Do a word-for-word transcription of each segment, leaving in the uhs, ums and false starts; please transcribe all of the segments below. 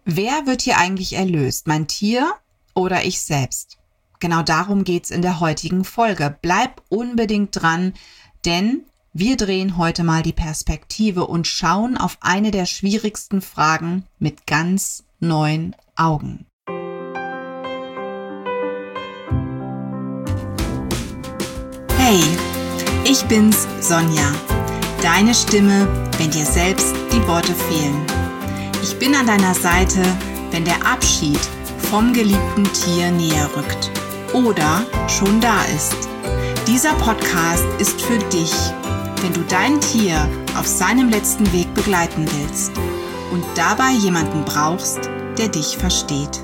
Wer wird hier eigentlich erlöst? Mein Tier oder ich selbst? Genau darum geht's in der heutigen Folge. Bleib unbedingt dran, denn wir drehen heute mal die Perspektive und schauen auf eine der schwierigsten Fragen mit ganz neuen Augen. Hey, ich bin's, Sonja. Deine Stimme, wenn dir selbst die Worte fehlen. Ich bin an deiner Seite, wenn der Abschied vom geliebten Tier näher rückt oder schon da ist. Dieser Podcast ist für dich, wenn du dein Tier auf seinem letzten Weg begleiten willst und dabei jemanden brauchst, der dich versteht.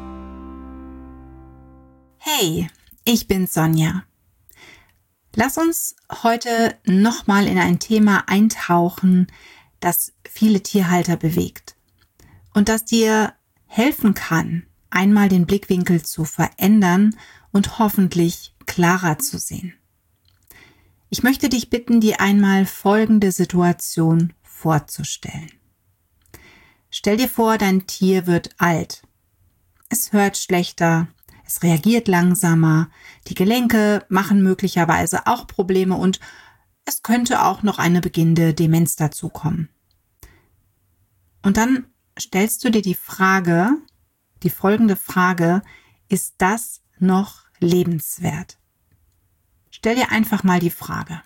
Hey, ich bin Sonja. Lass uns heute nochmal in ein Thema eintauchen, das viele Tierhalter bewegt und das dir helfen kann, einmal den Blickwinkel zu verändern und hoffentlich klarer zu sehen. Ich möchte dich bitten, dir einmal folgende Situation vorzustellen. Stell dir vor, dein Tier wird alt. Es hört schlechter, es reagiert langsamer, die Gelenke machen möglicherweise auch Probleme und es könnte auch noch eine beginnende Demenz dazukommen. Und dann stellst du dir die Frage, die folgende Frage, ist das noch lebenswert? Stell dir einfach mal die Frage.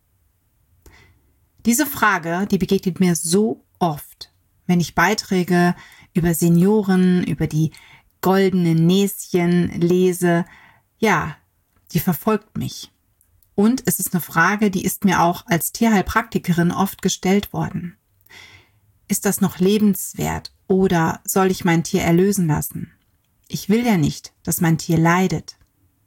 Diese Frage, die begegnet mir so oft, wenn ich Beiträge über Senioren, über die goldenen Näschen lese. Ja, die verfolgt mich. Und es ist eine Frage, die ist mir auch als Tierheilpraktikerin oft gestellt worden. Ist das noch lebenswert oder soll ich mein Tier erlösen lassen? Ich will ja nicht, dass mein Tier leidet.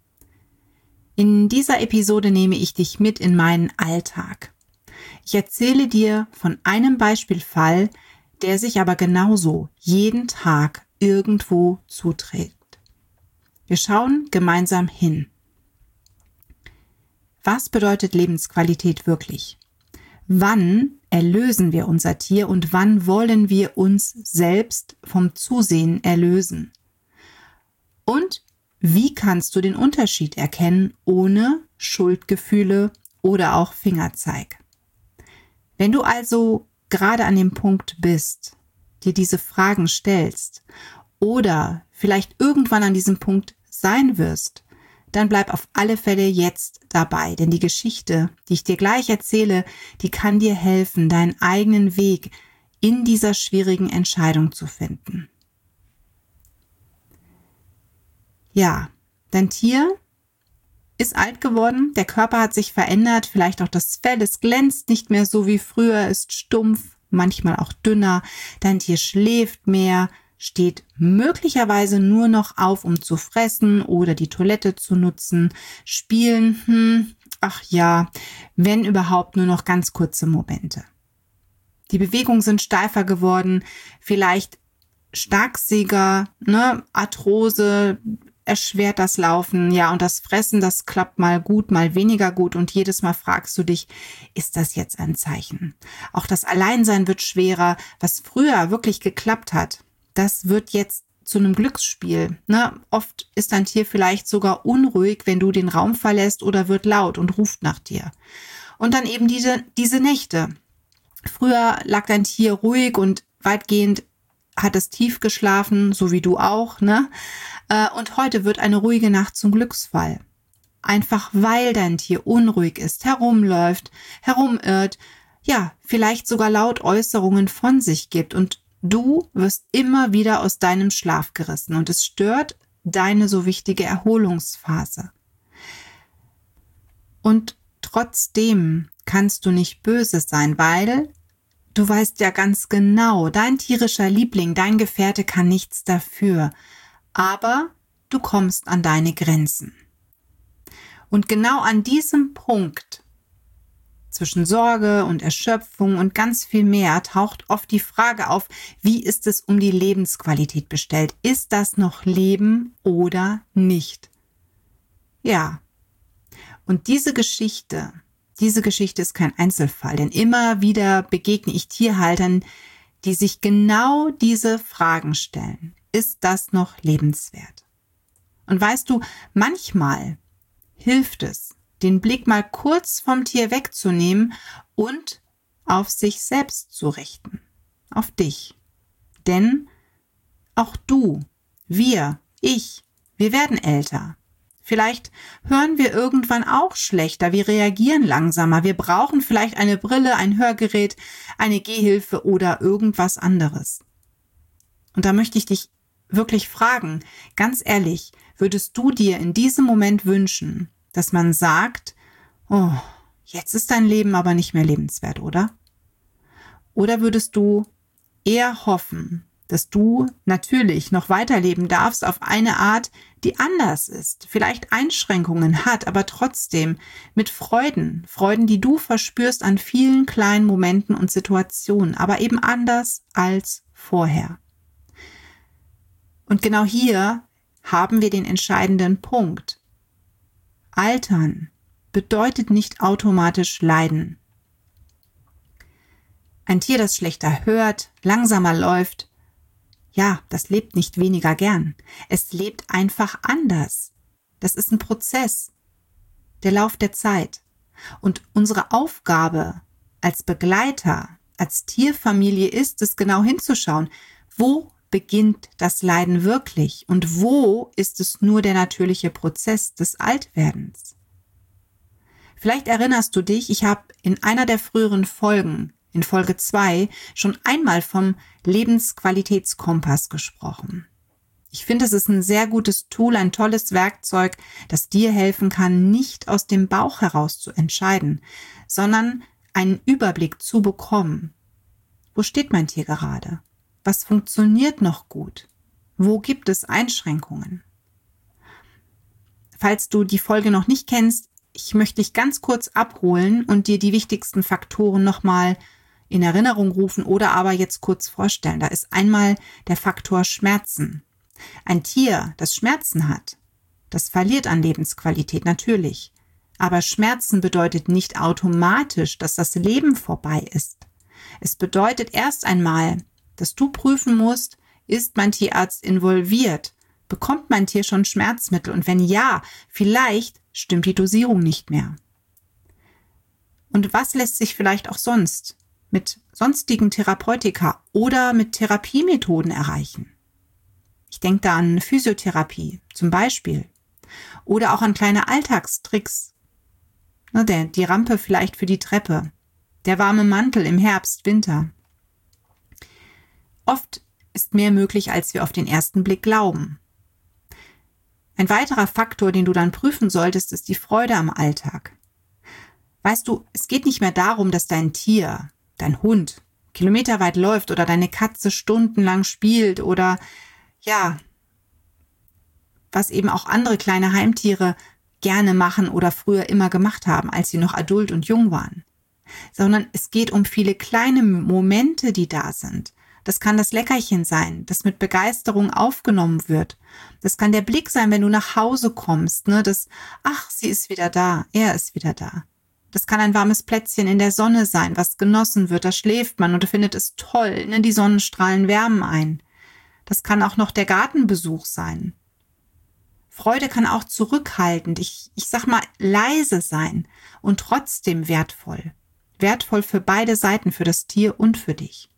In dieser Episode nehme ich dich mit in meinen Alltag. Ich erzähle dir von einem Beispielfall, der sich aber genauso jeden Tag irgendwo zuträgt. Wir schauen gemeinsam hin. Was bedeutet Lebensqualität wirklich? Wann erlösen wir unser Tier und wann wollen wir uns selbst vom Zusehen erlösen? Und wie kannst du den Unterschied erkennen ohne Schuldgefühle oder auch Fingerzeig? Wenn du also gerade an dem Punkt bist, dir diese Fragen stellst oder vielleicht irgendwann an diesem Punkt sein wirst, dann bleib auf alle Fälle jetzt dabei, denn die Geschichte, die ich dir gleich erzähle, die kann dir helfen, deinen eigenen Weg in dieser schwierigen Entscheidung zu finden. Ja, dein Tier ist alt geworden, der Körper hat sich verändert, vielleicht auch das Fell, es glänzt nicht mehr so wie früher, ist stumpf, manchmal auch dünner, dein Tier schläft mehr, steht möglicherweise nur noch auf, um zu fressen oder die Toilette zu nutzen, spielen, hm, ach ja, wenn überhaupt nur noch ganz kurze Momente. Die Bewegungen sind steifer geworden, vielleicht starksiger, ne, Arthrose erschwert das Laufen, ja, und das Fressen, das klappt mal gut, mal weniger gut und jedes Mal fragst du dich, ist das jetzt ein Zeichen? Auch das Alleinsein wird schwerer, was früher wirklich geklappt hat. Das wird jetzt zu einem Glücksspiel. Ne? Oft ist dein Tier vielleicht sogar unruhig, wenn du den Raum verlässt oder wird laut und ruft nach dir. Und dann eben diese, diese Nächte. Früher lag dein Tier ruhig und weitgehend hat es tief geschlafen, so wie du auch. Ne? Und heute wird eine ruhige Nacht zum Glücksfall. Einfach weil dein Tier unruhig ist, herumläuft, herumirrt, ja, vielleicht sogar laut Äußerungen von sich gibt und du wirst immer wieder aus deinem Schlaf gerissen und es stört deine so wichtige Erholungsphase. Und trotzdem kannst du nicht böse sein, weil du weißt ja ganz genau, dein tierischer Liebling, dein Gefährte kann nichts dafür, aber du kommst an deine Grenzen. Und genau an diesem Punkt zwischen Sorge und Erschöpfung und ganz viel mehr taucht oft die Frage auf, wie ist es um die Lebensqualität bestellt? Ist das noch Leben oder nicht? Ja, und diese Geschichte, diese Geschichte ist kein Einzelfall, denn immer wieder begegne ich Tierhaltern, die sich genau diese Fragen stellen. Ist das noch lebenswert? Und weißt du, manchmal hilft es, den Blick mal kurz vom Tier wegzunehmen und auf sich selbst zu richten. Auf dich. Denn auch du, wir, ich, wir werden älter. Vielleicht hören wir irgendwann auch schlechter, wir reagieren langsamer, wir brauchen vielleicht eine Brille, ein Hörgerät, eine Gehhilfe oder irgendwas anderes. Und da möchte ich dich wirklich fragen, ganz ehrlich, würdest du dir in diesem Moment wünschen, dass man sagt, oh, jetzt ist dein Leben aber nicht mehr lebenswert, oder? Oder würdest du eher hoffen, dass du natürlich noch weiterleben darfst auf eine Art, die anders ist, vielleicht Einschränkungen hat, aber trotzdem mit Freuden, Freuden, die du verspürst an vielen kleinen Momenten und Situationen, aber eben anders als vorher. Und genau hier haben wir den entscheidenden Punkt. Altern bedeutet nicht automatisch Leiden. Ein Tier, das schlechter hört, langsamer läuft, ja, das lebt nicht weniger gern. Es lebt einfach anders. Das ist ein Prozess, der Lauf der Zeit. Und unsere Aufgabe als Begleiter, als Tierfamilie ist es, genau hinzuschauen, wo beginnt das Leiden wirklich und wo ist es nur der natürliche Prozess des Altwerdens. Vielleicht erinnerst du dich, ich habe in einer der früheren Folgen, in Folge zwei, schon einmal vom Lebensqualitätskompass gesprochen. Ich finde, es ist ein sehr gutes Tool, ein tolles Werkzeug, das dir helfen kann, nicht aus dem Bauch heraus zu entscheiden, sondern einen Überblick zu bekommen. Wo steht mein Tier gerade? Was funktioniert noch gut? Wo gibt es Einschränkungen? Falls du die Folge noch nicht kennst, ich möchte dich ganz kurz abholen und dir die wichtigsten Faktoren nochmal in Erinnerung rufen oder aber jetzt kurz vorstellen. Da ist einmal der Faktor Schmerzen. Ein Tier, das Schmerzen hat, das verliert an Lebensqualität natürlich. Aber Schmerzen bedeutet nicht automatisch, dass das Leben vorbei ist. Es bedeutet erst einmal, dass du prüfen musst, ist mein Tierarzt involviert? Bekommt mein Tier schon Schmerzmittel? Und wenn ja, vielleicht stimmt die Dosierung nicht mehr. Und was lässt sich vielleicht auch sonst mit sonstigen Therapeutika oder mit Therapiemethoden erreichen? Ich denke da an Physiotherapie zum Beispiel oder auch an kleine Alltagstricks. Die Rampe vielleicht für die Treppe, der warme Mantel im Herbst, Winter. Oft ist mehr möglich, als wir auf den ersten Blick glauben. Ein weiterer Faktor, den du dann prüfen solltest, ist die Freude am Alltag. Weißt du, es geht nicht mehr darum, dass dein Tier, dein Hund, kilometerweit läuft oder deine Katze stundenlang spielt oder, ja, was eben auch andere kleine Heimtiere gerne machen oder früher immer gemacht haben, als sie noch adult und jung waren. Sondern es geht um viele kleine Momente, die da sind. Das kann das Leckerchen sein, das mit Begeisterung aufgenommen wird. Das kann der Blick sein, wenn du nach Hause kommst, ne, das, ach, sie ist wieder da, er ist wieder da. Das kann ein warmes Plätzchen in der Sonne sein, was genossen wird, da schläft man und findet es toll, ne, die Sonnenstrahlen wärmen ein. Das kann auch noch der Gartenbesuch sein. Freude kann auch zurückhaltend, ich, ich sag mal, leise sein und trotzdem wertvoll. Wertvoll für beide Seiten, für das Tier und für dich.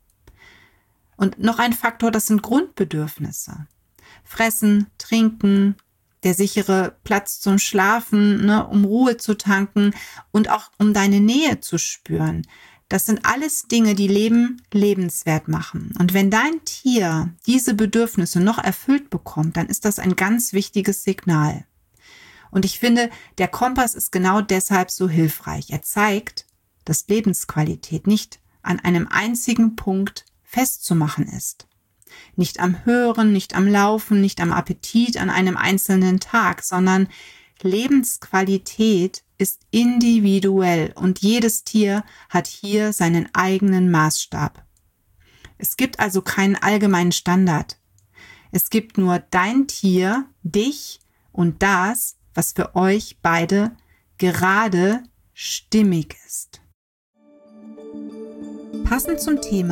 Und noch ein Faktor, das sind Grundbedürfnisse. Fressen, trinken, der sichere Platz zum Schlafen, ne, um Ruhe zu tanken und auch um deine Nähe zu spüren. Das sind alles Dinge, die Leben lebenswert machen. Und wenn dein Tier diese Bedürfnisse noch erfüllt bekommt, dann ist das ein ganz wichtiges Signal. Und ich finde, der Kompass ist genau deshalb so hilfreich. Er zeigt, dass Lebensqualität nicht an einem einzigen Punkt festzumachen ist. Nicht am Hören, nicht am Laufen, nicht am Appetit an einem einzelnen Tag, sondern Lebensqualität ist individuell und jedes Tier hat hier seinen eigenen Maßstab. Es gibt also keinen allgemeinen Standard. Es gibt nur dein Tier, dich und das, was für euch beide gerade stimmig ist. Passend zum Thema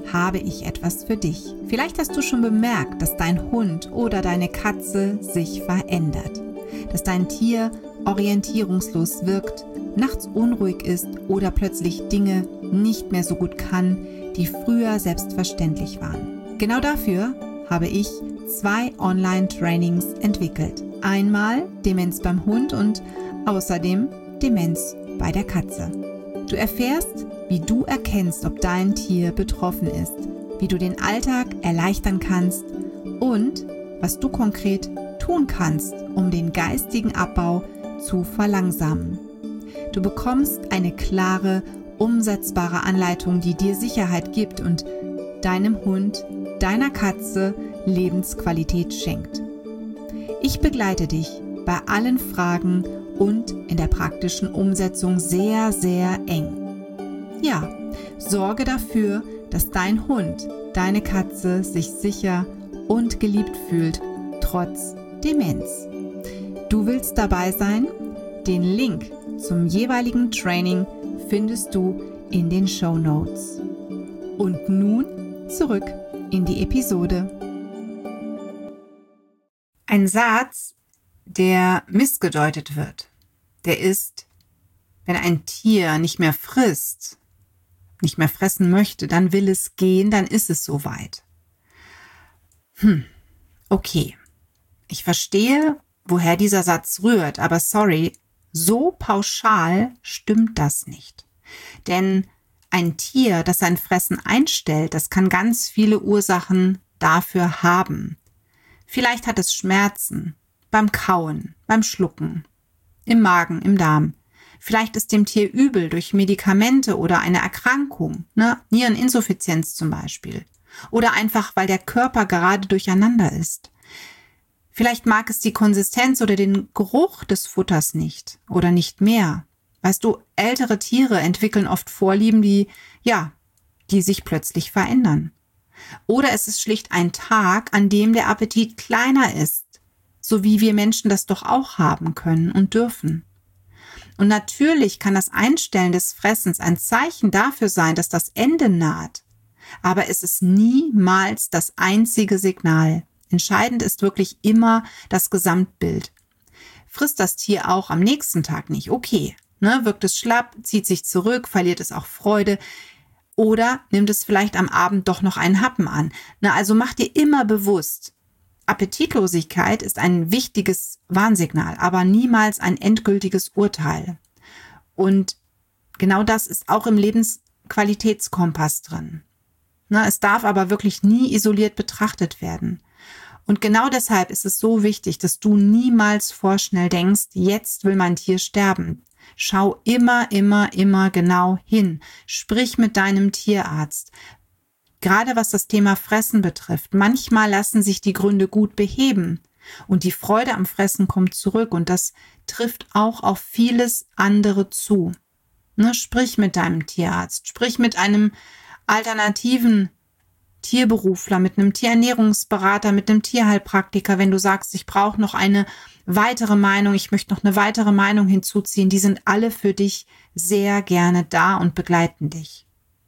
habe ich etwas für dich. Vielleicht hast du schon bemerkt, dass dein Hund oder deine Katze sich verändert, dass dein Tier orientierungslos wirkt, nachts unruhig ist oder plötzlich Dinge nicht mehr so gut kann, die früher selbstverständlich waren. Genau dafür habe ich zwei Online-Trainings entwickelt. Einmal Demenz beim Hund und außerdem Demenz bei der Katze. Du erfährst, wie du erkennst, ob dein Tier betroffen ist, wie du den Alltag erleichtern kannst und was du konkret tun kannst, um den geistigen Abbau zu verlangsamen. Du bekommst eine klare, umsetzbare Anleitung, die dir Sicherheit gibt und deinem Hund, deiner Katze Lebensqualität schenkt. Ich begleite dich bei allen Fragen und in der praktischen Umsetzung sehr, sehr eng. Ja, sorge dafür, dass dein Hund, deine Katze sich sicher und geliebt fühlt, trotz Demenz. Du willst dabei sein? Den Link zum jeweiligen Training findest du in den Shownotes. Und nun zurück in die Episode. Ein Satz, der missgedeutet wird, der ist, wenn ein Tier nicht mehr frisst, nicht mehr fressen möchte, dann will es gehen, dann ist es soweit. Hm, okay. Ich verstehe, woher dieser Satz rührt, aber sorry, so pauschal stimmt das nicht. Denn ein Tier, das sein Fressen einstellt, das kann ganz viele Ursachen dafür haben. Vielleicht hat es Schmerzen beim Kauen, beim Schlucken, im Magen, im Darm. Vielleicht ist dem Tier übel durch Medikamente oder eine Erkrankung, ne? Niereninsuffizienz zum Beispiel. Oder einfach, weil der Körper gerade durcheinander ist. Vielleicht mag es die Konsistenz oder den Geruch des Futters nicht oder nicht mehr. Weißt du, ältere Tiere entwickeln oft Vorlieben, die, ja, die sich plötzlich verändern. Oder es ist schlicht ein Tag, an dem der Appetit kleiner ist, so wie wir Menschen das doch auch haben können und dürfen. Und natürlich kann das Einstellen des Fressens ein Zeichen dafür sein, dass das Ende naht. Aber es ist niemals das einzige Signal. Entscheidend ist wirklich immer das Gesamtbild. Frisst das Tier auch am nächsten Tag nicht? Okay, ne, wirkt es schlapp, zieht sich zurück, verliert es auch Freude oder nimmt es vielleicht am Abend doch noch einen Happen an. Na, also mach dir immer bewusst, Appetitlosigkeit ist ein wichtiges Warnsignal, aber niemals ein endgültiges Urteil. Und genau das ist auch im Lebensqualitätskompass drin. Na, es darf aber wirklich nie isoliert betrachtet werden. Und genau deshalb ist es so wichtig, dass du niemals vorschnell denkst, jetzt will mein Tier sterben. Schau immer, immer, immer genau hin. Sprich mit deinem Tierarzt. Gerade was das Thema Fressen betrifft, manchmal lassen sich die Gründe gut beheben und die Freude am Fressen kommt zurück und das trifft auch auf vieles andere zu. Ne, sprich mit deinem Tierarzt, sprich mit einem alternativen Tierberufler, mit einem Tierernährungsberater, mit einem Tierheilpraktiker, wenn du sagst, ich brauche noch eine weitere Meinung, ich möchte noch eine weitere Meinung hinzuziehen, die sind alle für dich sehr gerne da und begleiten dich.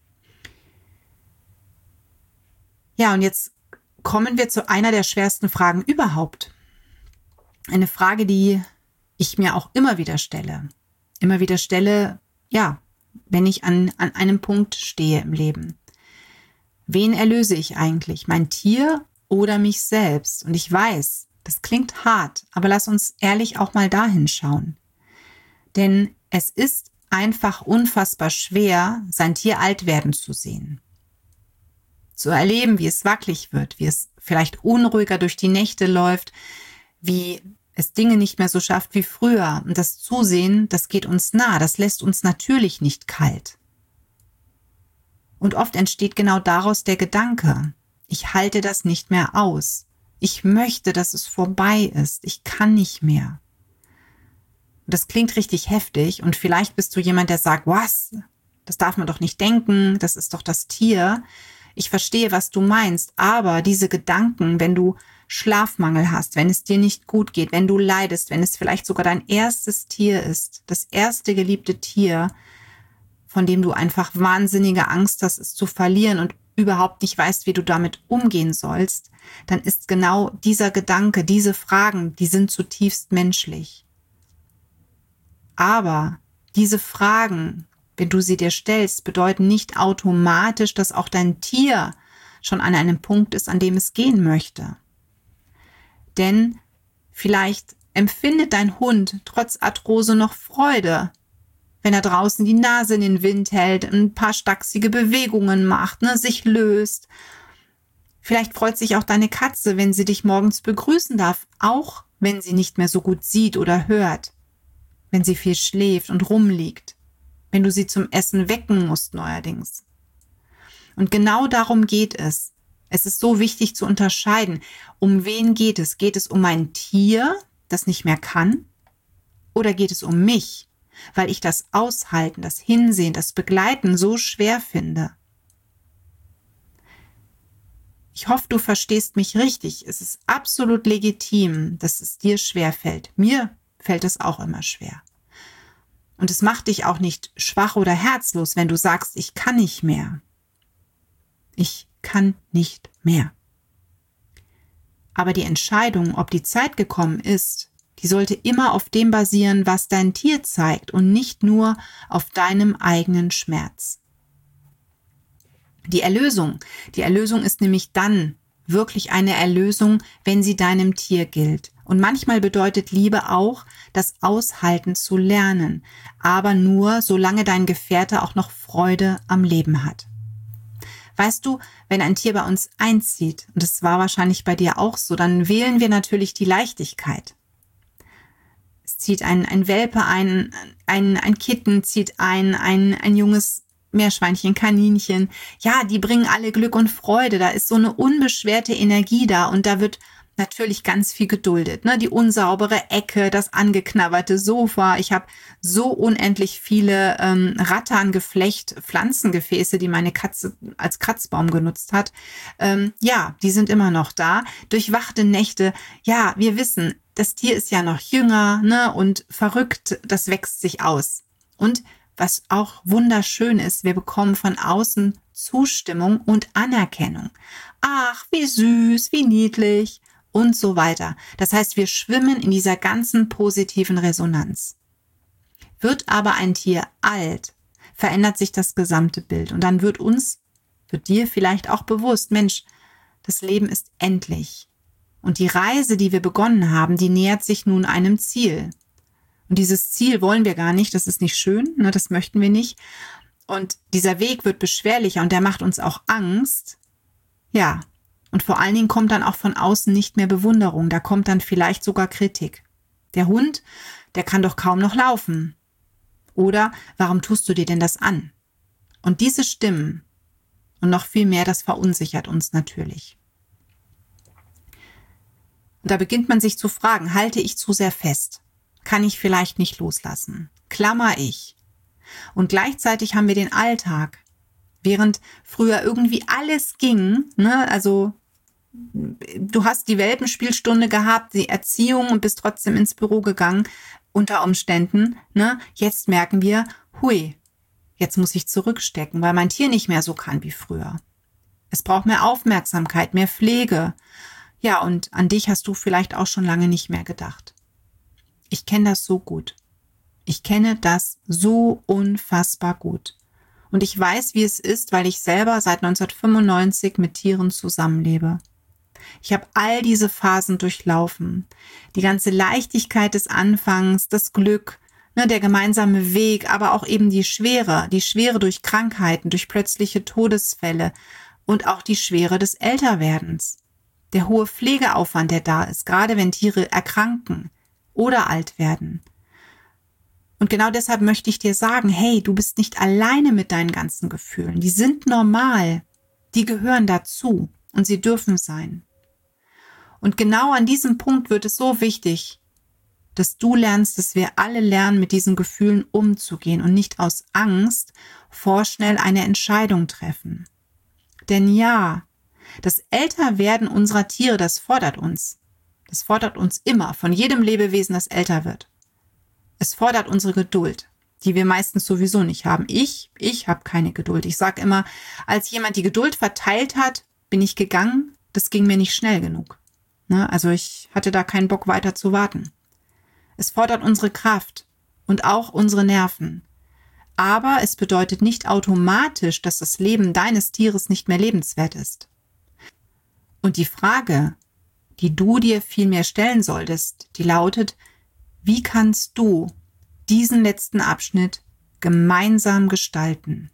Ja, und jetzt kommen wir zu einer der schwersten Fragen überhaupt. Eine Frage, die ich mir auch immer wieder stelle. Immer wieder stelle, ja, wenn ich an, an einem Punkt stehe im Leben. Wen erlöse ich eigentlich? Mein Tier oder mich selbst? Und ich weiß, das klingt hart, aber lass uns ehrlich auch mal dahin schauen. Denn es ist einfach unfassbar schwer, sein Tier alt werden zu sehen. Zu erleben, wie es wackelig wird, wie es vielleicht unruhiger durch die Nächte läuft, wie es Dinge nicht mehr so schafft wie früher. Und das Zusehen, das geht uns nah, das lässt uns natürlich nicht kalt. Und oft entsteht genau daraus der Gedanke, ich halte das nicht mehr aus. Ich möchte, dass es vorbei ist. Ich kann nicht mehr. Und das klingt richtig heftig und vielleicht bist du jemand, der sagt, was? Das darf man doch nicht denken, das ist doch das Tier. Ich verstehe, was du meinst, aber diese Gedanken, wenn du Schlafmangel hast, wenn es dir nicht gut geht, wenn du leidest, wenn es vielleicht sogar dein erstes Tier ist, das erste geliebte Tier, von dem du einfach wahnsinnige Angst hast, es zu verlieren und überhaupt nicht weißt, wie du damit umgehen sollst, dann ist genau dieser Gedanke, diese Fragen, die sind zutiefst menschlich. Aber diese Fragen, wenn du sie dir stellst, bedeuten nicht automatisch, dass auch dein Tier schon an einem Punkt ist, an dem es gehen möchte. Denn vielleicht empfindet dein Hund trotz Arthrose noch Freude, wenn er draußen die Nase in den Wind hält, ein paar stachsige Bewegungen macht, ne, sich löst. Vielleicht freut sich auch deine Katze, wenn sie dich morgens begrüßen darf, auch wenn sie nicht mehr so gut sieht oder hört, wenn sie viel schläft und rumliegt, wenn du sie zum Essen wecken musst neuerdings. Und genau darum geht es. Es ist so wichtig zu unterscheiden, um wen geht es? Geht es um ein Tier, das nicht mehr kann? Oder geht es um mich, weil ich das Aushalten, das Hinsehen, das Begleiten so schwer finde? Ich hoffe, du verstehst mich richtig. Es ist absolut legitim, dass es dir schwerfällt. Mir fällt es auch immer schwer. Und es macht dich auch nicht schwach oder herzlos, wenn du sagst, ich kann nicht mehr. Ich kann nicht mehr. Aber die Entscheidung, ob die Zeit gekommen ist, die sollte immer auf dem basieren, was dein Tier zeigt und nicht nur auf deinem eigenen Schmerz. Die Erlösung, die Erlösung ist nämlich dann wirklich eine Erlösung, wenn sie deinem Tier gilt. Und manchmal bedeutet Liebe auch, das Aushalten zu lernen, aber nur, solange dein Gefährte auch noch Freude am Leben hat. Weißt du, wenn ein Tier bei uns einzieht, und das war wahrscheinlich bei dir auch so, dann wählen wir natürlich die Leichtigkeit. Es zieht ein, ein Welpe ein, ein, ein Kitten zieht ein, ein, ein junges Meerschweinchen, Kaninchen. Ja, die bringen alle Glück und Freude. Da ist so eine unbeschwerte Energie da und da wird natürlich ganz viel geduldet. Ne? Die unsaubere Ecke, das angeknabberte Sofa. Ich habe so unendlich viele ähm, Rattan-Geflecht, Pflanzengefäße, die meine Katze als Kratzbaum genutzt hat. Ähm, ja, die sind immer noch da. Durchwachte Nächte. Ja, wir wissen, das Tier ist ja noch jünger, ne? Und verrückt, das wächst sich aus. Und was auch wunderschön ist, wir bekommen von außen Zustimmung und Anerkennung. Ach, wie süß, wie niedlich und so weiter. Das heißt, wir schwimmen in dieser ganzen positiven Resonanz. Wird aber ein Tier alt, verändert sich das gesamte Bild. Und dann wird uns, wird dir vielleicht auch bewusst, Mensch, das Leben ist endlich. Und die Reise, die wir begonnen haben, die nähert sich nun einem Ziel. Und dieses Ziel wollen wir gar nicht, das ist nicht schön, ne, das möchten wir nicht. Und dieser Weg wird beschwerlicher und der macht uns auch Angst. Ja, und vor allen Dingen kommt dann auch von außen nicht mehr Bewunderung, da kommt dann vielleicht sogar Kritik. Der Hund, der kann doch kaum noch laufen. Oder, warum tust du dir denn das an? Und diese Stimmen und noch viel mehr, das verunsichert uns natürlich. Und da beginnt man sich zu fragen, halte ich zu sehr fest? Kann ich vielleicht nicht loslassen? Klammer ich? Und gleichzeitig haben wir den Alltag. Während früher irgendwie alles ging, ne, also du hast die Welpenspielstunde gehabt, die Erziehung und bist trotzdem ins Büro gegangen, unter Umständen, ne, jetzt merken wir, hui, jetzt muss ich zurückstecken, weil mein Tier nicht mehr so kann wie früher. Es braucht mehr Aufmerksamkeit, mehr Pflege. Ja, und an dich hast du vielleicht auch schon lange nicht mehr gedacht. Ich kenne das so gut. Ich kenne das so unfassbar gut. Und ich weiß, wie es ist, weil ich selber seit neunzehnhundertfünfundneunzig mit Tieren zusammenlebe. Ich habe all diese Phasen durchlaufen. Die ganze Leichtigkeit des Anfangs, das Glück, ne, der gemeinsame Weg, aber auch eben die Schwere, die Schwere durch Krankheiten, durch plötzliche Todesfälle und auch die Schwere des Älterwerdens. Der hohe Pflegeaufwand, der da ist, gerade wenn Tiere erkranken oder alt werden. Und genau deshalb möchte ich dir sagen, hey, du bist nicht alleine mit deinen ganzen Gefühlen. Die sind normal. Die gehören dazu und sie dürfen sein. Und genau an diesem Punkt wird es so wichtig, dass du lernst, dass wir alle lernen, mit diesen Gefühlen umzugehen und nicht aus Angst vorschnell eine Entscheidung treffen. Denn ja, das Älterwerden unserer Tiere, das fordert uns. Das fordert uns immer, von jedem Lebewesen, das älter wird. Es fordert unsere Geduld. die wir meistens sowieso nicht haben. Ich, ich habe keine Geduld. Ich sage immer, als jemand die Geduld verteilt hat, bin ich gegangen. Das ging mir nicht schnell genug. Ne? Also ich hatte da keinen Bock weiter zu warten. Es fordert unsere Kraft und auch unsere Nerven. Aber es bedeutet nicht automatisch, dass das Leben deines Tieres nicht mehr lebenswert ist. Und die Frage, die du dir viel mehr stellen solltest, die lautet, wie kannst du diesen letzten Abschnitt gemeinsam gestalten?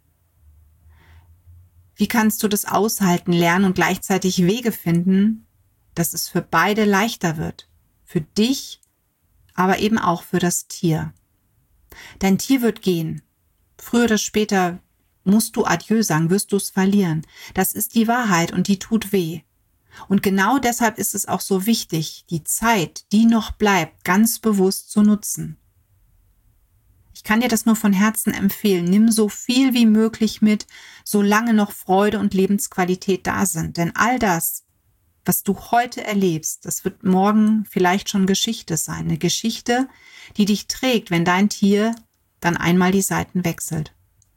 Wie kannst du das aushalten, lernen und gleichzeitig Wege finden, dass es für beide leichter wird? Für dich, aber eben auch für das Tier. Dein Tier wird gehen. Früher oder später musst du Adieu sagen, wirst du es verlieren. Das ist die Wahrheit und die tut weh. Und genau deshalb ist es auch so wichtig, die Zeit, die noch bleibt, ganz bewusst zu nutzen. Ich kann dir das nur von Herzen empfehlen. Nimm so viel wie möglich mit, solange noch Freude und Lebensqualität da sind. Denn all das, was du heute erlebst, das wird morgen vielleicht schon Geschichte sein. Eine Geschichte, die dich trägt, wenn dein Tier dann einmal die Seiten wechselt.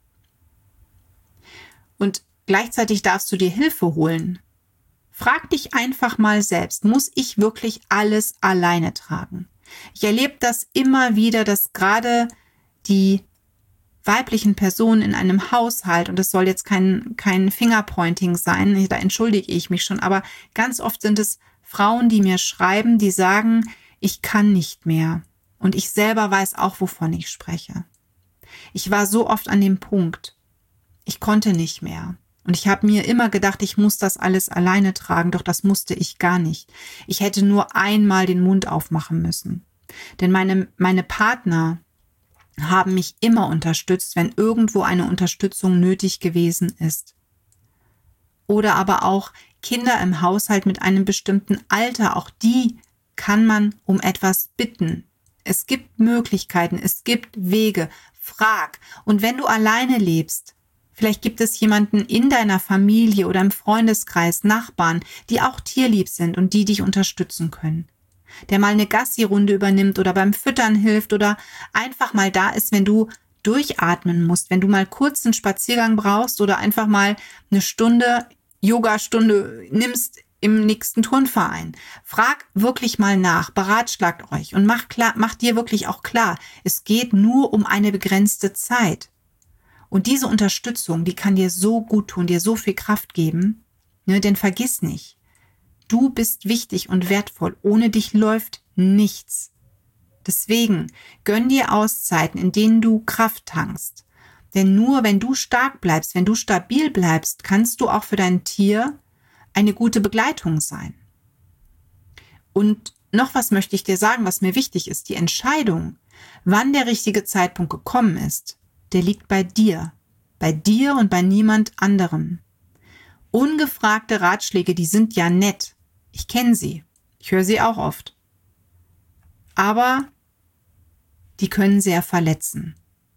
Und gleichzeitig darfst du dir Hilfe holen. Frag dich einfach mal selbst, muss ich wirklich alles alleine tragen? Ich erlebe das immer wieder, dass gerade die weiblichen Personen in einem Haushalt, und das soll jetzt kein, kein Fingerpointing sein, da entschuldige ich mich schon, aber ganz oft sind es Frauen, die mir schreiben, die sagen, ich kann nicht mehr. Und ich selber weiß auch, wovon ich spreche. Ich war so oft an dem Punkt, ich konnte nicht mehr. Und ich habe mir immer gedacht, ich muss das alles alleine tragen, doch das musste ich gar nicht. Ich hätte nur einmal den Mund aufmachen müssen. Denn meine, meine Partner haben mich immer unterstützt, wenn irgendwo eine Unterstützung nötig gewesen ist. Oder aber auch Kinder im Haushalt mit einem bestimmten Alter, auch die kann man um etwas bitten. Es gibt Möglichkeiten, es gibt Wege, frag. Und wenn du alleine lebst, vielleicht gibt es jemanden in deiner Familie oder im Freundeskreis, Nachbarn, die auch tierlieb sind und die dich unterstützen können. Der mal eine Gassi-Runde übernimmt oder beim Füttern hilft oder einfach mal da ist, wenn du durchatmen musst, wenn du mal kurz einen Spaziergang brauchst oder einfach mal eine Stunde, Yoga-Stunde nimmst im nächsten Turnverein. Frag wirklich mal nach, beratschlagt euch und mach klar, mach dir wirklich auch klar, es geht nur um eine begrenzte Zeit. Und diese Unterstützung, die kann dir so gut tun, dir so viel Kraft geben, ne, denn vergiss nicht, du bist wichtig und wertvoll. Ohne dich läuft nichts. Deswegen gönn dir Auszeiten, in denen du Kraft tankst. Denn nur wenn du stark bleibst, wenn du stabil bleibst, kannst du auch für dein Tier eine gute Begleitung sein. Und noch was möchte ich dir sagen, was mir wichtig ist. Die Entscheidung, wann der richtige Zeitpunkt gekommen ist, der liegt bei dir. Bei dir und bei niemand anderem. Ungefragte Ratschläge, die sind ja nett. Ich kenne sie. Ich höre sie auch oft. Aber die können sehr verletzen.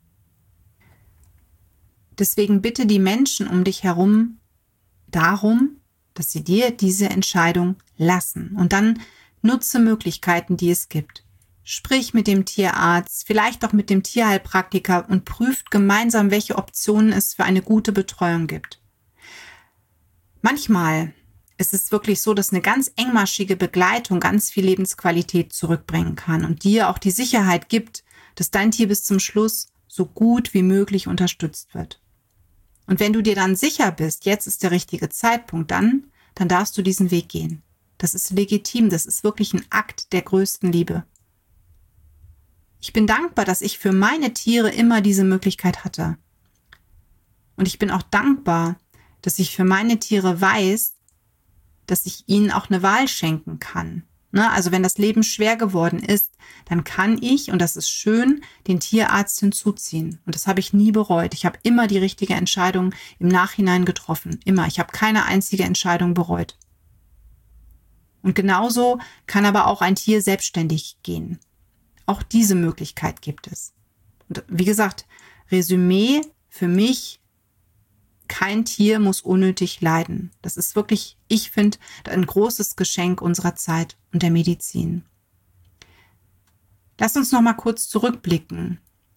Deswegen bitte die Menschen um dich herum darum, dass sie dir diese Entscheidung lassen. Und dann nutze Möglichkeiten, die es gibt. Sprich mit dem Tierarzt, vielleicht auch mit dem Tierheilpraktiker und prüft gemeinsam, welche Optionen es für eine gute Betreuung gibt. Manchmal ist es wirklich so, dass eine ganz engmaschige Begleitung ganz viel Lebensqualität zurückbringen kann und dir auch die Sicherheit gibt, dass dein Tier bis zum Schluss so gut wie möglich unterstützt wird. Und wenn du dir dann sicher bist, jetzt ist der richtige Zeitpunkt, dann, dann darfst du diesen Weg gehen. Das ist legitim, das ist wirklich ein Akt der größten Liebe. Ich bin dankbar, dass ich für meine Tiere immer diese Möglichkeit hatte. Und ich bin auch dankbar, dass ich für meine Tiere weiß, dass ich ihnen auch eine Wahl schenken kann. Ne? Also wenn das Leben schwer geworden ist, dann kann ich, und das ist schön, den Tierarzt hinzuziehen. Und das habe ich nie bereut. Ich habe immer die richtige Entscheidung im Nachhinein getroffen. Immer. Ich habe keine einzige Entscheidung bereut. Und genauso kann aber auch ein Tier selbstständig gehen. Auch diese Möglichkeit gibt es. Und wie gesagt, Resümee für mich: Kein Tier muss unnötig leiden. Das ist wirklich, ich finde, ein großes Geschenk unserer Zeit und der Medizin. Lass uns noch mal kurz zurückblicken.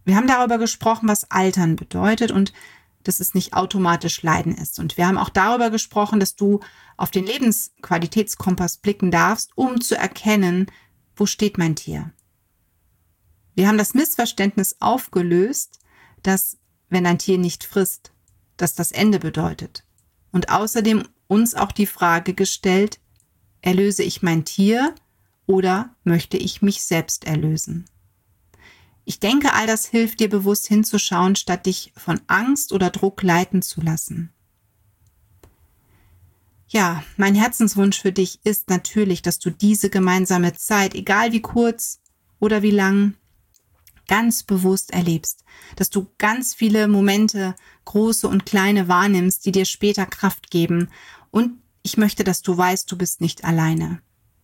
Wir haben darüber gesprochen, was Altern bedeutet und dass es nicht automatisch Leiden ist. Und wir haben auch darüber gesprochen, dass du auf den Lebensqualitätskompass blicken darfst, um zu erkennen, wo steht mein Tier. Wir haben das Missverständnis aufgelöst, dass, wenn ein Tier nicht frisst, das das Ende bedeutet. Und außerdem uns auch die Frage gestellt, erlöse ich mein Tier oder möchte ich mich selbst erlösen? Ich denke, all das hilft dir bewusst hinzuschauen, statt dich von Angst oder Druck leiten zu lassen. Ja, mein Herzenswunsch für dich ist natürlich, dass du diese gemeinsame Zeit, egal wie kurz oder wie lang, ganz bewusst erlebst, dass du ganz viele Momente, große und kleine, wahrnimmst, die dir später Kraft geben. Und ich möchte, dass du weißt, du bist nicht alleine.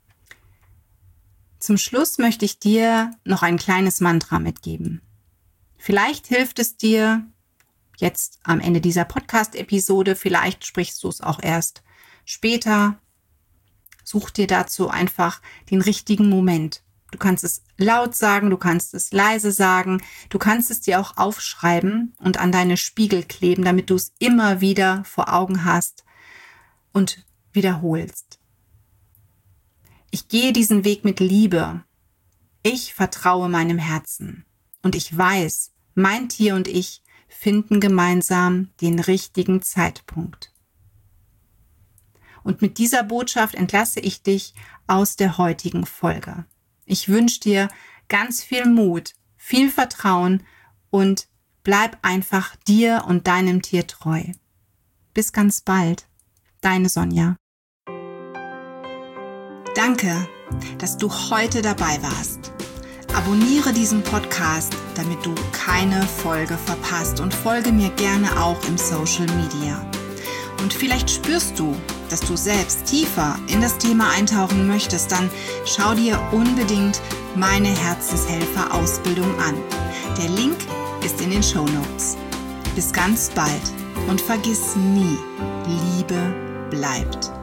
Zum Schluss möchte ich dir noch ein kleines Mantra mitgeben. Vielleicht hilft es dir jetzt am Ende dieser Podcast-Episode, vielleicht sprichst du es auch erst später. Such dir dazu einfach den richtigen Moment. Du kannst es laut sagen, du kannst es leise sagen, du kannst es dir auch aufschreiben und an deine Spiegel kleben, damit du es immer wieder vor Augen hast und wiederholst. Ich gehe diesen Weg mit Liebe. Ich vertraue meinem Herzen. Und ich weiß, mein Tier und ich finden gemeinsam den richtigen Zeitpunkt. Und mit dieser Botschaft entlasse ich dich aus der heutigen Folge. Ich wünsche dir ganz viel Mut, viel Vertrauen und bleib einfach dir und deinem Tier treu. Bis ganz bald, deine Sonja. Danke, dass du heute dabei warst. Abonniere diesen Podcast, damit du keine Folge verpasst und folge mir gerne auch im Social Media. Und vielleicht spürst du, dass du selbst tiefer in das Thema eintauchen möchtest, dann schau dir unbedingt meine Herzenshelfer-Ausbildung an. Der Link ist in den Shownotes. Bis ganz bald und vergiss nie, Liebe bleibt.